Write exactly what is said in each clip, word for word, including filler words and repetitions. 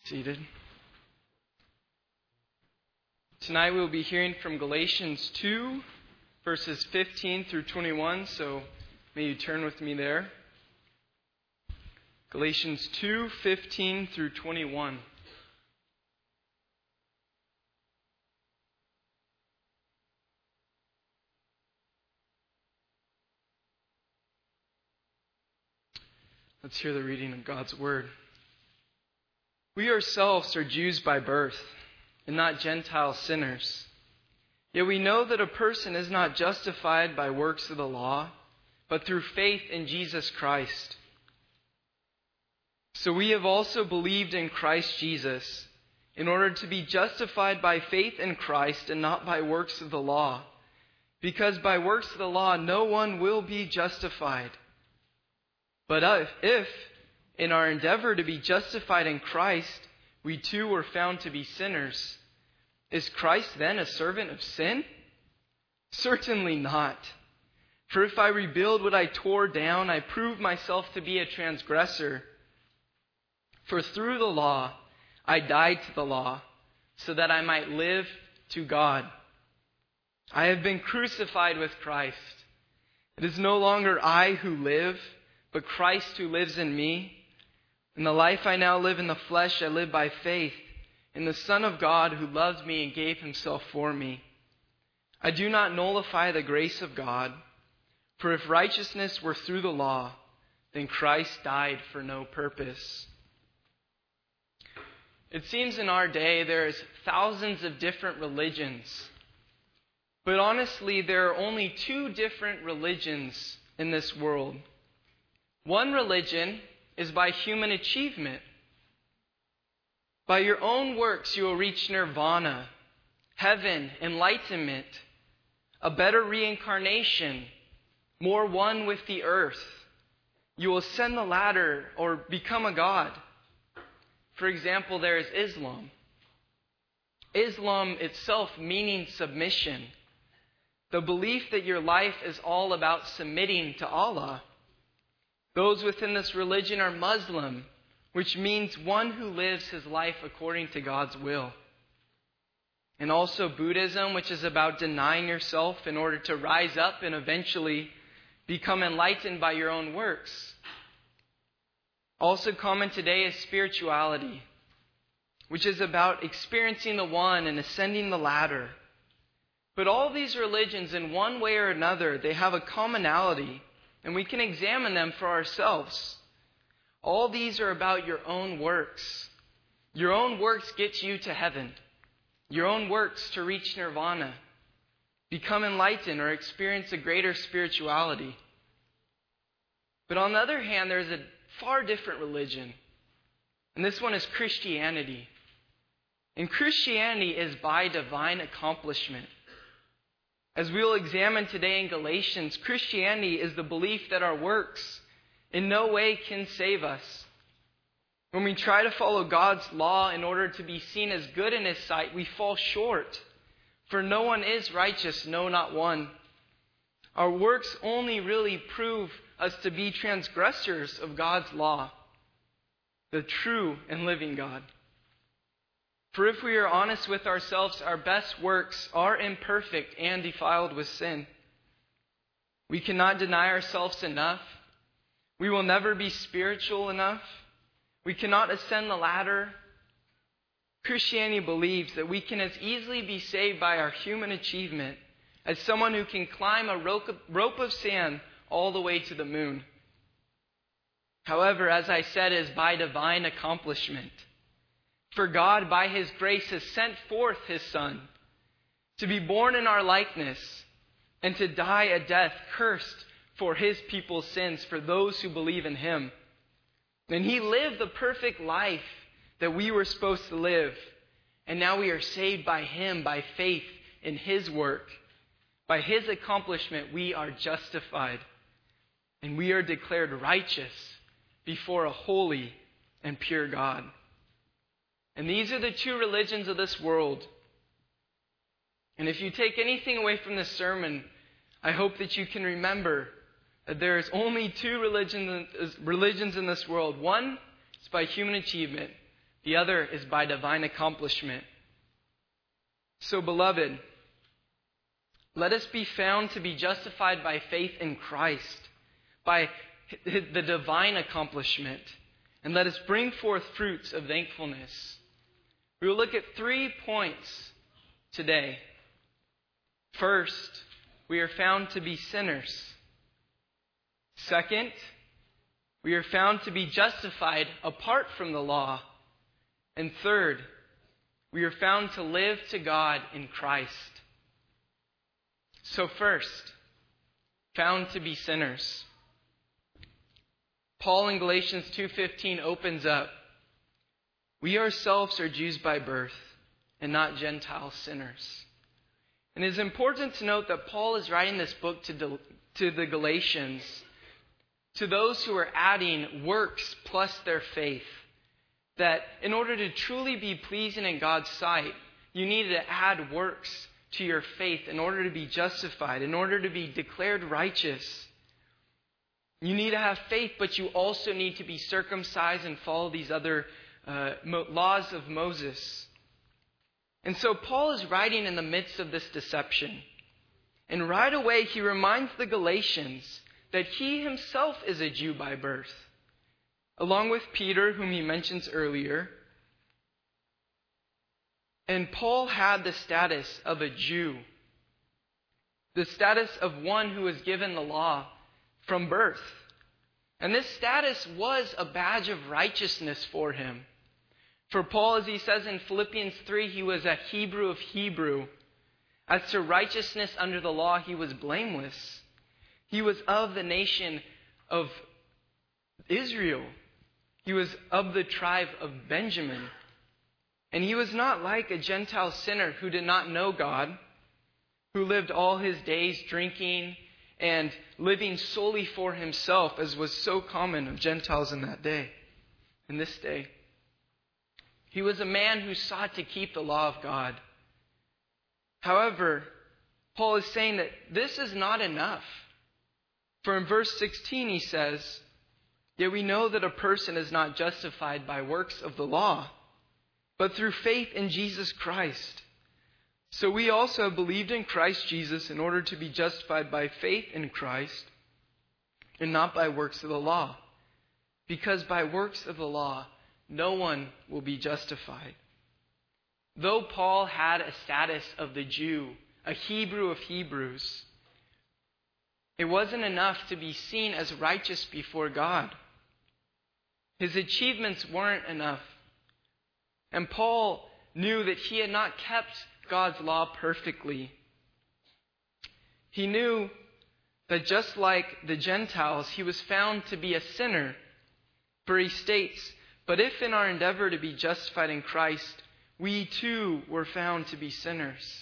Seated. Tonight we will be hearing from Galatians two, verses fifteen through twenty-one, so may you turn with me there. Galatians two, fifteen through twenty-one. Let's hear the reading of God's Word. We ourselves are Jews by birth, and not Gentile sinners. Yet we know that a person is not justified by works of the law, but through faith in Jesus Christ. So we have also believed in Christ Jesus, in order to be justified by faith in Christ and not by works of the law. Because by works of the law no one will be justified. But if, if in our endeavor to be justified in Christ, we too were found to be sinners, is Christ then a servant of sin? Certainly not. For if I rebuild what I tore down, I prove myself to be a transgressor. For through the law I died to the law, so that I might live to God. I have been crucified with Christ. It is no longer I who live, but Christ who lives in me. In the life I now live in the flesh, I live by faith in the Son of God who loved me and gave himself for me. I do not nullify the grace of God, for if righteousness were through the law, then Christ died for no purpose. It seems in our day there's thousands of different religions. But honestly, there are only two different religions in this world. One religion is by human achievement. By your own works you will reach nirvana, heaven, enlightenment, a better reincarnation, more one with the earth. You will ascend the ladder or become a god. For example, there is Islam. Islam itself meaning submission. The belief that your life is all about submitting to Allah. Those within this religion are Muslim, which means one who lives his life according to God's will. And also Buddhism, which is about denying yourself in order to rise up and eventually become enlightened by your own works. Also common today is spirituality, which is about experiencing the one and ascending the ladder. But all these religions, in one way or another, they have a commonality, and we can examine them for ourselves. All these are about your own works. Your own works get you to heaven. Your own works to reach nirvana, become enlightened, or experience a greater spirituality. But on the other hand, there's a far different religion. And this one is Christianity. And Christianity is by divine accomplishment. As we will examine today in Galatians, Christianity is the belief that our works in no way can save us. When we try to follow God's law in order to be seen as good in His sight, we fall short. For no one is righteous, no, not one. Our works only really prove us to be transgressors of God's law, the true and living God. For if we are honest with ourselves, our best works are imperfect and defiled with sin. We cannot deny ourselves enough. We will never be spiritual enough. We cannot ascend the ladder. Christianity believes that we can as easily be saved by our human achievement as someone who can climb a rope of sand all the way to the moon. However, as I said, it is by divine accomplishment. For God, by His grace, has sent forth His Son to be born in our likeness and to die a death cursed for His people's sins, for those who believe in Him. And He lived the perfect life that we were supposed to live. And now we are saved by Him, by faith in His work. By His accomplishment, we are justified. And we are declared righteous before a holy and pure God. And these are the two religions of this world. And if you take anything away from this sermon, I hope that you can remember that there is only two religions, religions in this world. One is by human achievement. The other is by divine accomplishment. So, beloved, let us be found to be justified by faith in Christ, by the divine accomplishment, and let us bring forth fruits of thankfulness. We will look at three points today. First, we are found to be sinners. Second, we are found to be justified apart from the law. And third, we are found to live to God in Christ. So first, found to be sinners. Paul in Galatians two fifteen opens up, "We ourselves are Jews by birth and not Gentile sinners." And it is important to note that Paul is writing this book to, to the Galatians, to those who are adding works plus their faith. That in order to truly be pleasing in God's sight, you need to add works to your faith in order to be justified, in order to be declared righteous. You need to have faith, but you also need to be circumcised and follow these other uh, mo- laws of Moses. And so Paul is writing in the midst of this deception. And right away he reminds the Galatians that he himself is a Jew by birth, along with Peter, whom he mentions earlier. And Paul had the status of a Jew, the status of one who was given the law from birth. And this status was a badge of righteousness for him. For Paul, as he says in Philippians three, he was a Hebrew of Hebrew. As to righteousness under the law, he was blameless. He was of the nation of Israel. He was of the tribe of Benjamin. And he was not like a Gentile sinner who did not know God, who lived all his days drinking and living solely for himself, as was so common of Gentiles in that day, in this day. He was a man who sought to keep the law of God. However, Paul is saying that this is not enough. For in verse sixteen he says, "Yet we know that a person is not justified by works of the law, but through faith in Jesus Christ. So we also have believed in Christ Jesus in order to be justified by faith in Christ and not by works of the law. Because by works of the law, no one will be justified." Though Paul had a status of the Jew, a Hebrew of Hebrews, it wasn't enough to be seen as righteous before God. His achievements weren't enough. And Paul knew that he had not kept God's law perfectly. He knew that just like the Gentiles, he was found to be a sinner. For he states, "But if in our endeavor to be justified in Christ, we too were found to be sinners."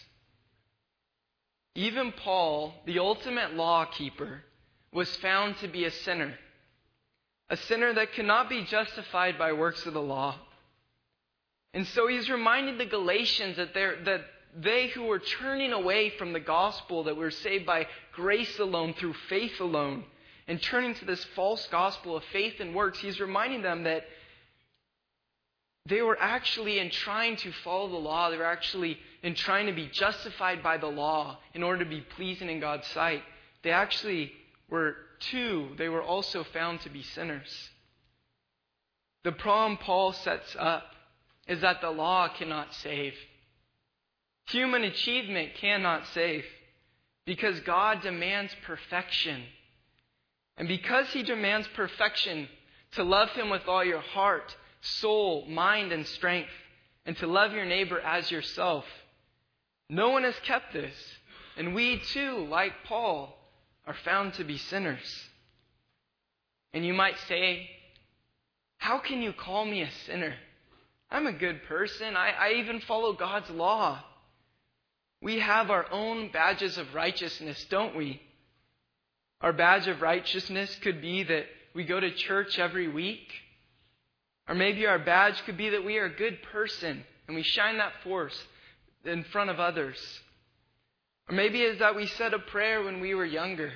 Even Paul, the ultimate law keeper, was found to be a sinner. A sinner that cannot be justified by works of the law. And so he's reminding the Galatians that, that they who were turning away from the gospel, that we're saved by grace alone, through faith alone, and turning to this false gospel of faith and works, he's reminding them that they were actually in trying to follow the law, they were actually in trying to be justified by the law in order to be pleasing in God's sight. They actually were too, they were also found to be sinners. The problem Paul sets up is that the law cannot save. Human achievement cannot save, because God demands perfection. And because he demands perfection, to love him with all your heart, soul, mind, and strength, and to love your neighbor as yourself, no one has kept this. And we too, like Paul, are found to be sinners. And you might say, "How can you call me a sinner? I'm a good person. I, I even follow God's law." We have our own badges of righteousness, don't we? Our badge of righteousness could be that we go to church every week. Or maybe our badge could be that we are a good person and we shine that forth in front of others. Or maybe it's that we said a prayer when we were younger.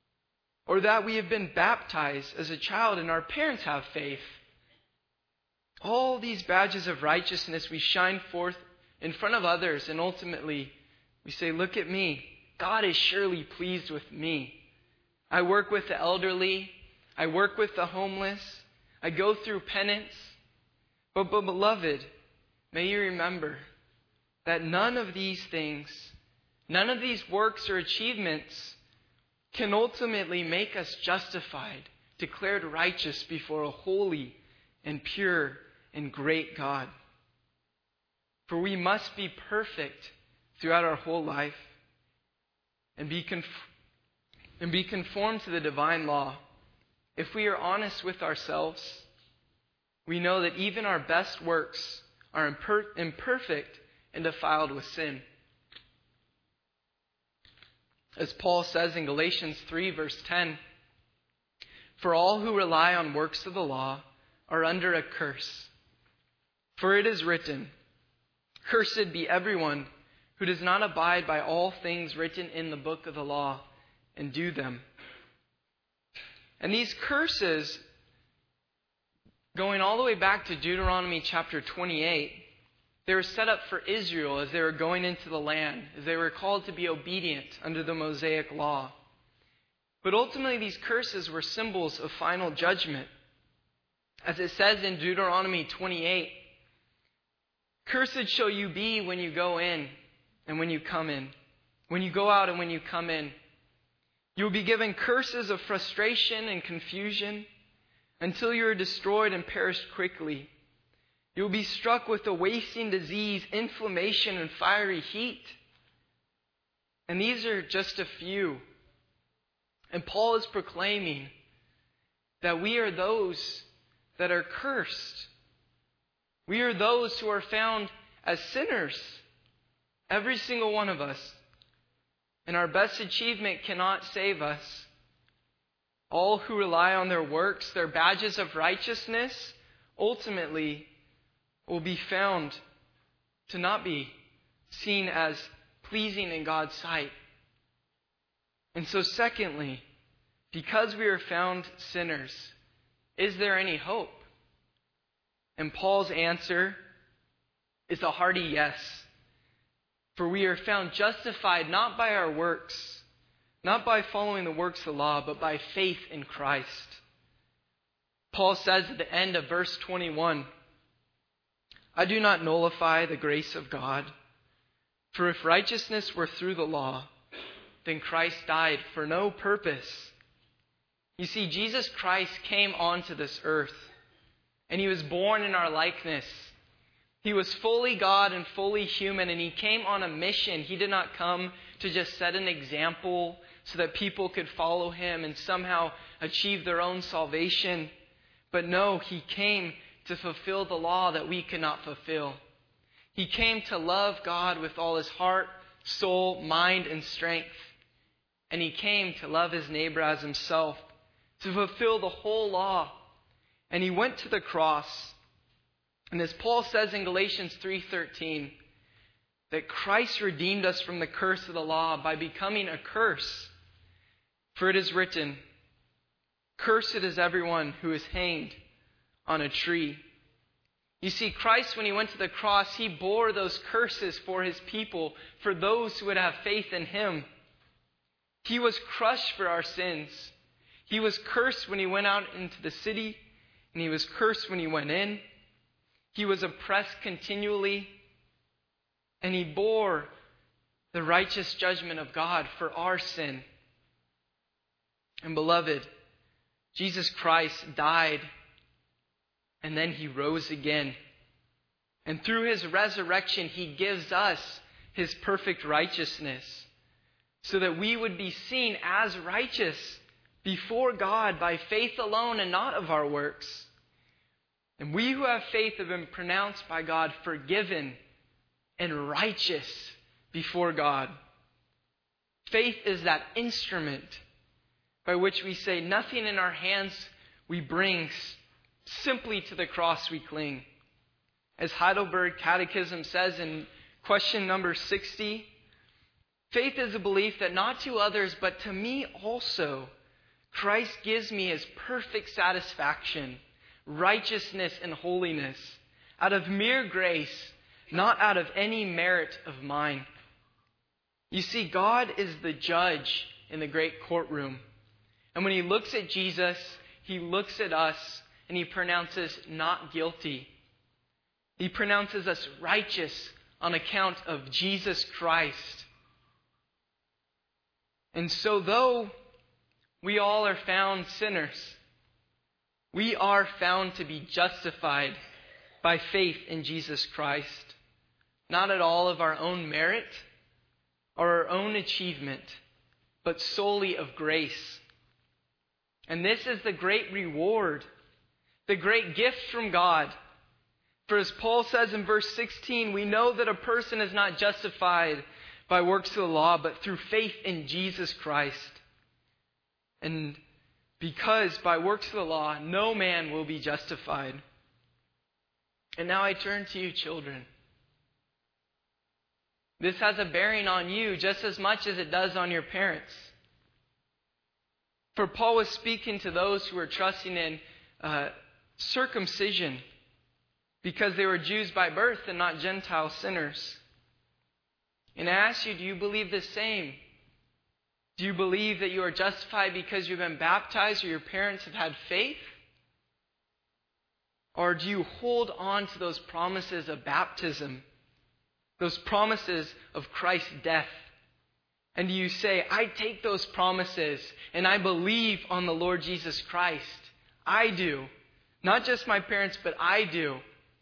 Or that we have been baptized as a child and our parents have faith. All these badges of righteousness we shine forth in front of others, and ultimately we say, look at me. God is surely pleased with me. I work with the elderly. I work with the homeless. I go through penance. But, but beloved, may you remember that none of these things, none of these works or achievements can ultimately make us justified, declared righteous before a holy and pure and great God. For we must be perfect throughout our whole life and be conf- and be conformed to the divine law. If we are honest with ourselves, we know that even our best works are imper- imperfect and defiled with sin. As Paul says in Galatians three, verse ten, "For all who rely on works of the law are under a curse. For it is written, 'Cursed be everyone who does not abide by all things written in the book of the law and do them.'" And these curses, going all the way back to Deuteronomy chapter twenty-eight, they were set up for Israel as they were going into the land, as they were called to be obedient under the Mosaic law. But ultimately, these curses were symbols of final judgment. As it says in Deuteronomy twenty-eight, "Cursed shall you be when you go in and when you come in, when you go out and when you come in. You will be given curses of frustration and confusion until you are destroyed and perish quickly. You will be struck with a wasting disease, inflammation, and fiery heat." And these are just a few. And Paul is proclaiming that we are those that are cursed. We are those who are found as sinners, every single one of us. And our best achievement cannot save us. All who rely on their works, their badges of righteousness, ultimately will be found to not be seen as pleasing in God's sight. And so secondly, because we are found sinners, is there any hope? And Paul's answer is a hearty yes. For we are found justified not by our works, not by following the works of the law, but by faith in Christ. Paul says at the end of verse twenty-one, "I do not nullify the grace of God, for if righteousness were through the law, then Christ died for no purpose." You see, Jesus Christ came onto this earth, and he was born in our likeness. He was fully God and fully human, and he came on a mission. He did not come to just set an example so that people could follow him and somehow achieve their own salvation. But no, he came to fulfill the law that we could not fulfill. He came to love God with all his heart, soul, mind, and strength. And he came to love his neighbor as himself, to fulfill the whole law. And he went to the cross. And as Paul says in Galatians three thirteen, that Christ redeemed us from the curse of the law by becoming a curse. For it is written, "Cursed is everyone who is hanged on a tree." You see, Christ, when he went to the cross, he bore those curses for his people, for those who would have faith in him. He was crushed for our sins. He was cursed when he went out into the city, and he was cursed when he went in. He was oppressed continually, and he bore the righteous judgment of God for our sin. And beloved, Jesus Christ died, and then he rose again. And through his resurrection, he gives us his perfect righteousness, so that we would be seen as righteous before God by faith alone and not of our works. And we who have faith have been pronounced by God forgiven and righteous before God. Faith is that instrument by which we say, nothing in our hands we bring, simply to the cross we cling. As Heidelberg Catechism says in question number sixty, faith is a belief that not to others, but to me also, Christ gives me his perfect satisfaction righteousness and holiness, out of mere grace, not out of any merit of mine. You see, God is the judge in the great courtroom. And when he looks at Jesus, he looks at us and he pronounces not guilty. He pronounces us righteous on account of Jesus Christ. And so though we all are found sinners, we are found to be justified by faith in Jesus Christ, not at all of our own merit or our own achievement, but solely of grace. And this is the great reward, the great gift from God. For as Paul says in verse sixteen, we know that a person is not justified by works of the law, but through faith in Jesus Christ. And because by works of the law, no man will be justified. And now I turn to you, children. This has a bearing on you just as much as it does on your parents. For Paul was speaking to those who were trusting in uh, circumcision because they were Jews by birth and not Gentile sinners. And I ask you, do you believe the same? Do you believe that you are justified because you've been baptized or your parents have had faith? Or do you hold on to those promises of baptism, those promises of Christ's death? And do you say, I take those promises and I believe on the Lord Jesus Christ? I do. Not just my parents, but I do.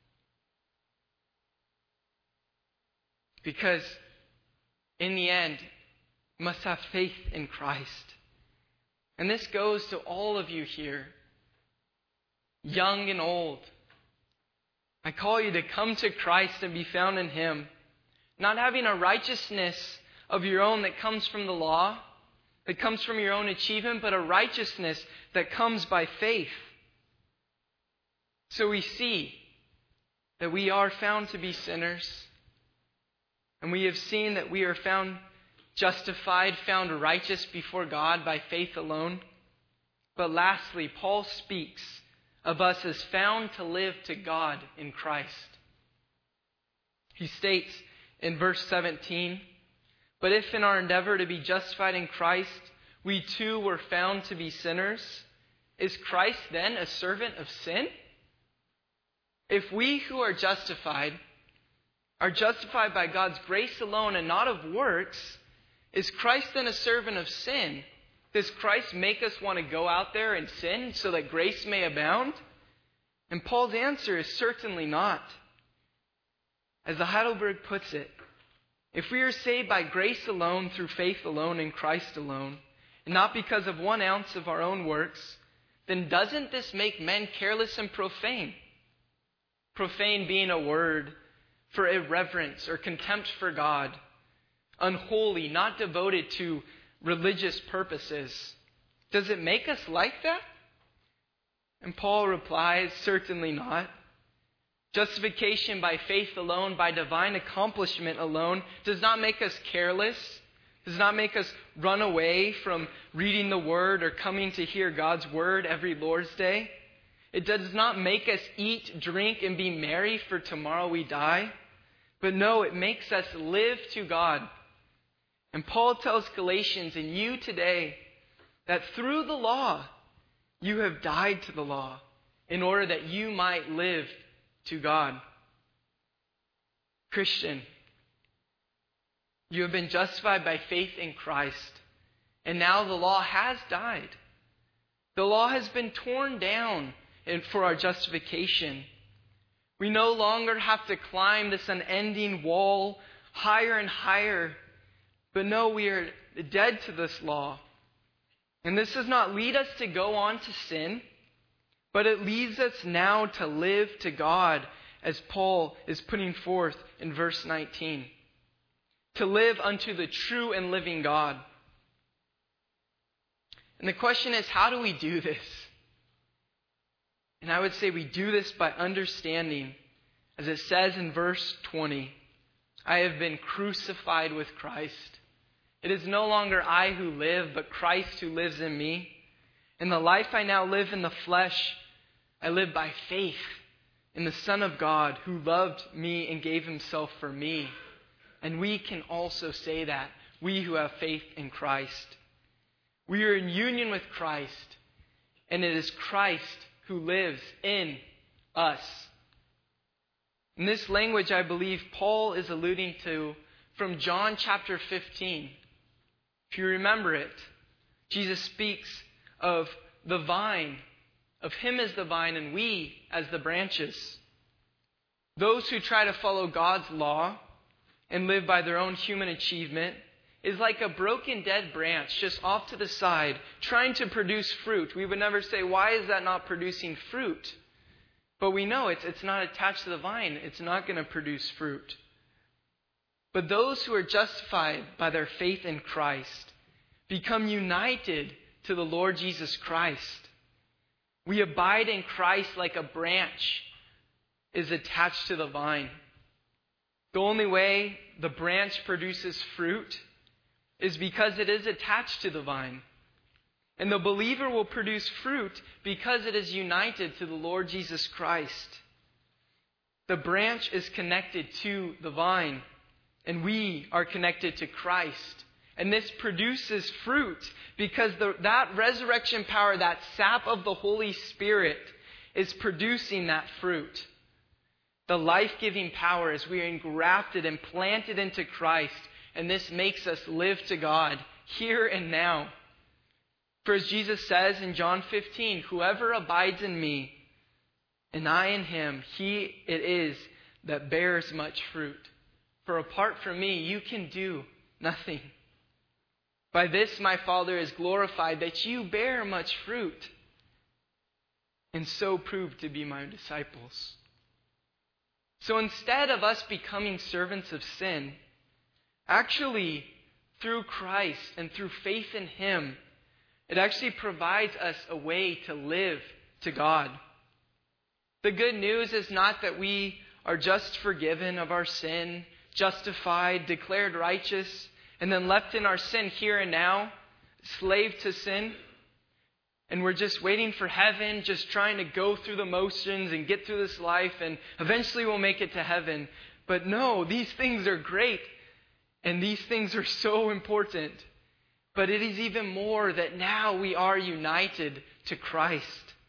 Because in the end, you must have faith in Christ. And this goes to all of you here, young and old. I call you to come to Christ and be found in Him, not having a righteousness of your own that comes from the law, that comes from your own achievement, but a righteousness that comes by faith. So we see that we are found to be sinners, and we have seen that we are found justified, found righteous before God by faith alone. But lastly, Paul speaks of us as found to live to God in Christ. He states in verse seventeen, but if in our endeavor to be justified in Christ, we too were found to be sinners, is Christ then a servant of sin? If we who are justified are justified by God's grace alone and not of works, is Christ then a servant of sin? Does Christ make us want to go out there and sin so that grace may abound? And Paul's answer is certainly not. As the Heidelberg puts it, if we are saved by grace alone, through faith alone, in Christ alone, and not because of one ounce of our own works, then doesn't this make men careless and profane? Profane being a word for irreverence or contempt for God. Unholy, not devoted to religious purposes. Does it make us like that? And Paul replies, certainly not. Justification by faith alone, by divine accomplishment alone, does not make us careless, does not make us run away from reading the Word or coming to hear God's Word every Lord's Day. It does not make us eat, drink, and be merry, for tomorrow we die. But no, it makes us live to God. And Paul tells Galatians and you today that through the law, you have died to the law in order that you might live to God. Christian, you have been justified by faith in Christ, and now the law has died. The law has been torn down for our justification. We no longer have to climb this unending wall higher and higher, but no, we are dead to this law. And this does not lead us to go on to sin, but it leads us now to live to God, as Paul is putting forth in verse nineteen. To live unto the true and living God. And the question is, how do we do this? And I would say we do this by understanding, as it says in verse twenty, I have been crucified with Christ. It is no longer I who live, but Christ who lives in me. And the life I now live in the flesh, I live by faith in the Son of God who loved me and gave himself for me. And we can also say that, we who have faith in Christ. We are in union with Christ, and it is Christ who lives in us. In this language, I believe Paul is alluding to from John chapter fifteen. If you remember it, Jesus speaks of the vine, of him as the vine and we as the branches. Those who try to follow God's law and live by their own human achievement is like a broken dead branch just off to the side trying to produce fruit. We would never say, why is that not producing fruit? But we know it's, it's not attached to the vine. It's not going to produce fruit. But those who are justified by their faith in Christ become united to the Lord Jesus Christ. We abide in Christ like a branch is attached to the vine. The only way the branch produces fruit is because it is attached to the vine. And the believer will produce fruit because it is united to the Lord Jesus Christ. The branch is connected to the vine, and we are connected to Christ. And this produces fruit because the, that resurrection power, that sap of the Holy Spirit, is producing that fruit. The life-giving power as we are engrafted and planted into Christ, and this makes us live to God here and now. For as Jesus says in John fifteen, whoever abides in me and I in him, he it is that bears much fruit. For apart from me, you can do nothing. By this my Father is glorified, that you bear much fruit, and so prove to be my disciples. So instead of us becoming servants of sin, actually, through Christ and through faith in him, it actually provides us a way to live to God. The good news is not that we are just forgiven of our sin, justified, declared righteous, and then left in our sin here and now, slave to sin. And we're just waiting for heaven, just trying to go through the motions and get through this life, and eventually we'll make it to heaven. But no, these things are great, and these things are so important. But it is even more that now we are united to Christ.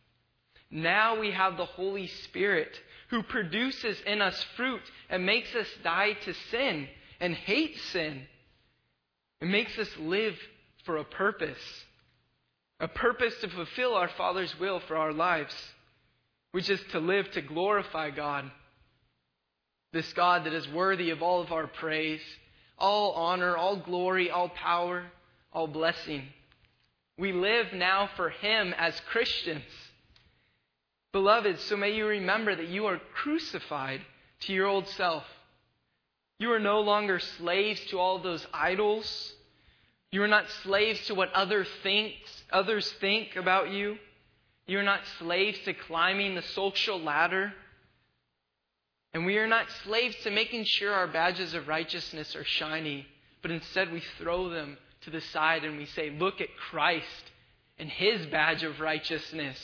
Now we have the Holy Spirit who produces in us fruit and makes us die to sin and hate sin. It makes us live for a purpose. A purpose to fulfill our Father's will for our lives, which is to live to glorify God. This God that is worthy of all of our praise, all honor, all glory, all power, all blessing. We live now for him as Christians. Beloved, so may you remember that you are crucified to your old self. You are no longer slaves to all those idols. You are not slaves to what other thinks, others think about you. You are not slaves to climbing the social ladder. And we are not slaves to making sure our badges of righteousness are shiny, but instead we throw them to the side and we say, look at Christ and his badge of righteousness.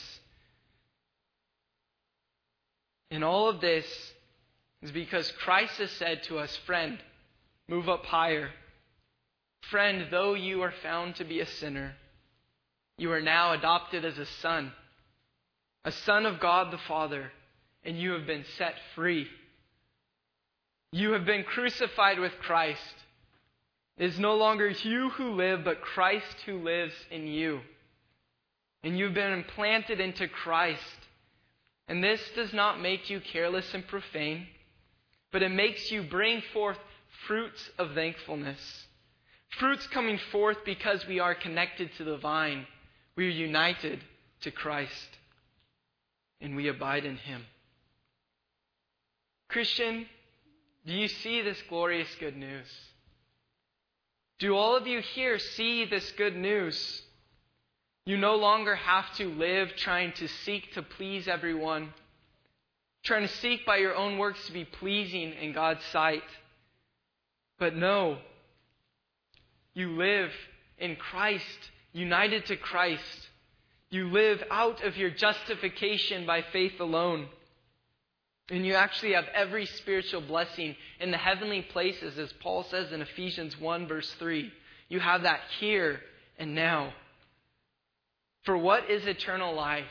And all of this is because Christ has said to us, friend, move up higher. Friend, though you are found to be a sinner, you are now adopted as a son, a son of God the Father, and you have been set free. You have been crucified with Christ. It is no longer you who live, but Christ who lives in you. And you've been implanted into Christ. And this does not make you careless and profane, but it makes you bring forth fruits of thankfulness. Fruits coming forth because we are connected to the vine. We are united to Christ. And we abide in him. Christian, do you see this glorious good news? Do all of you here see this good news? You no longer have to live trying to seek to please everyone, trying to seek by your own works to be pleasing in God's sight. But no, you live in Christ, united to Christ. You live out of your justification by faith alone. And you actually have every spiritual blessing in the heavenly places, as Paul says in Ephesians one verse three. You have that here and now. For what is eternal life?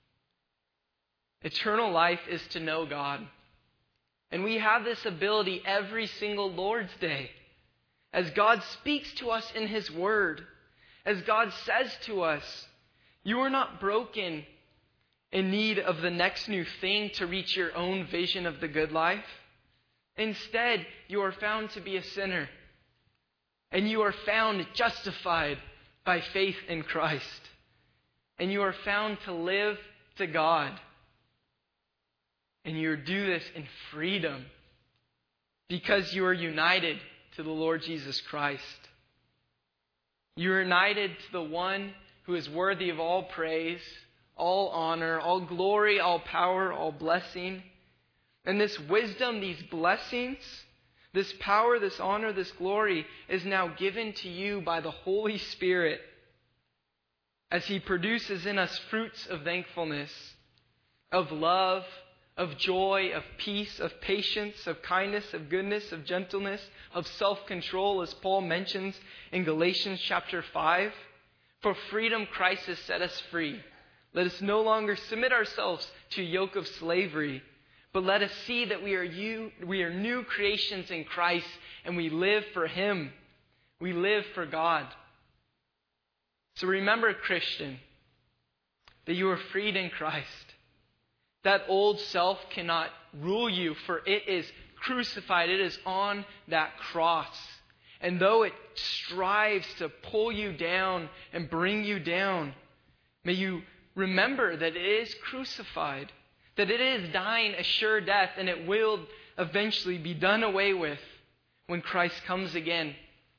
Eternal life is to know God. And we have this ability every single Lord's Day. As God speaks to us in His Word. As God says to us, you are not broken in need of the next new thing to reach your own vision of the good life. Instead, you are found to be a sinner. And you are found justified by faith in Christ. And you are found to live to God. And you do this in freedom because you are united to the Lord Jesus Christ. You are united to the one who is worthy of all praise, all honor, all glory, all power, all blessing. And this wisdom, these blessings, this power, this honor, this glory is now given to you by the Holy Spirit as He produces in us fruits of thankfulness, of love, of joy, of peace, of patience, of kindness, of goodness, of gentleness, of self-control, as Paul mentions in Galatians chapter five. For freedom Christ has set us free. Let us no longer submit ourselves to a yoke of slavery, but let us see that we are you, we are new creations in Christ, and we live for Him. We live for God. So remember, Christian, that you are freed in Christ. That old self cannot rule you, for it is crucified. It is on that cross. And though it strives to pull you down and bring you down, may you remember that it is crucified, that it is dying a sure death, and it will eventually be done away with when Christ comes again.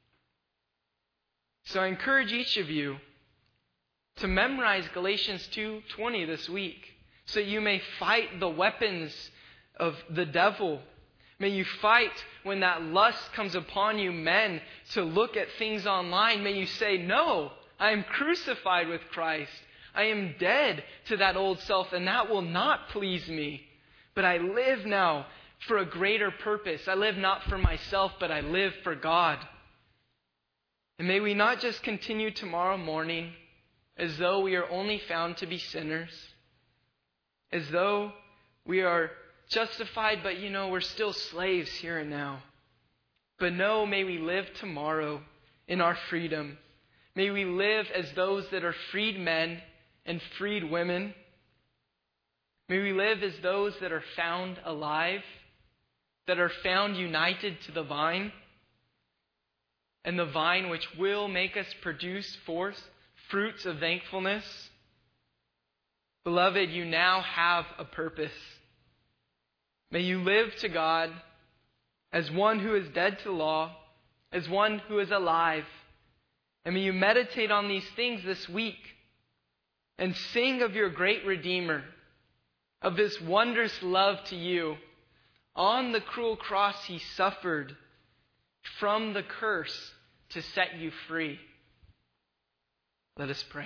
So I encourage each of you to memorize Galatians two twenty this week, so you may fight the weapons of the devil. May you fight when that lust comes upon you, men, to look at things online. May you say, no, I am crucified with Christ. I am dead to that old self, and that will not please me. But I live now for a greater purpose. I live not for myself, but I live for God. And may we not just continue tomorrow morning as though we are only found to be sinners, as though we are justified, but you know, we're still slaves here and now. But no, may we live tomorrow in our freedom. May we live as those that are freed men and freed women. May we live as those that are found alive, that are found united to the vine, and the vine which will make us produce forth fruits of thankfulness. Beloved, you now have a purpose. May you live to God as one who is dead to law, as one who is alive. And may you meditate on these things this week and sing of your great Redeemer, of this wondrous love to you. On the cruel cross He suffered from the curse to set you free. Let us pray.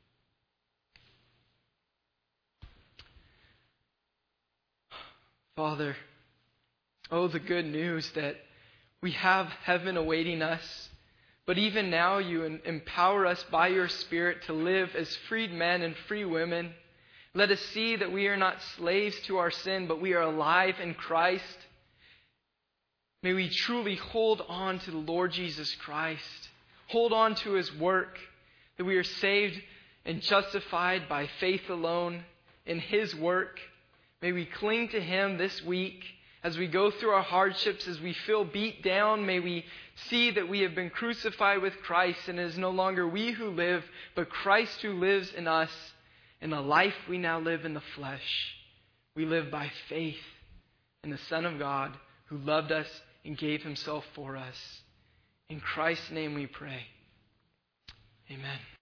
Father, oh, the good news that we have heaven awaiting us. But even now you empower us by your Spirit to live as freed men and free women. Let us see that we are not slaves to our sin, but we are alive in Christ. May we truly hold on to the Lord Jesus Christ. Hold on to His work, that we are saved and justified by faith alone in His work. May we cling to Him this week as we go through our hardships, as we feel beat down. May we see that we have been crucified with Christ, and it is no longer we who live, but Christ who lives in us. In the life we now live in the flesh, we live by faith in the Son of God who loved us and gave Himself for us. In Christ's name we pray. Amen.